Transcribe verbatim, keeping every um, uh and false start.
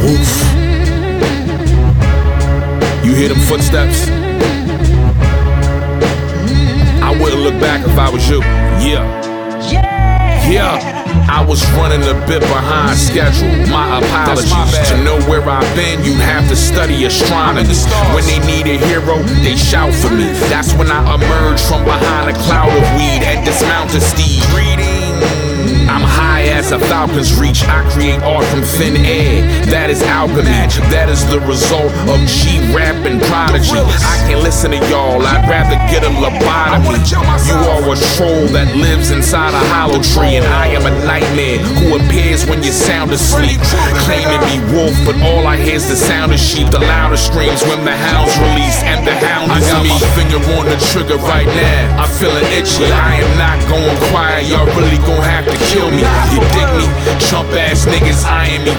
Oof. You hear them footsteps? I wouldn't look back if I was you. Yeah. Yeah. I was running a bit behind schedule. My apologies. My to know where I've been, you'd have to study astronomy. When they need a hero, they shout for me. That's when I emerge from behind a cloud of weed and dismount a steed. I'm high as a falcon's reach. I create art from thin air. That is alchemy. That is the result of G-rap and prodigy. I can't listen to y'all. I'd rather get a lobotomy. You are a troll that lives inside a hollow tree, and I am a nightmare who appears when you're sound asleep. Claim to be wolf, but all I hear is the sound of sheep. The louder screams when the hound's released, and the hound is me. I got my finger on the trigger right now. I'm feeling itchy. I am not going quiet. Y'all really gon' have to kill me. You dig me? Chump ass niggas eyeing me.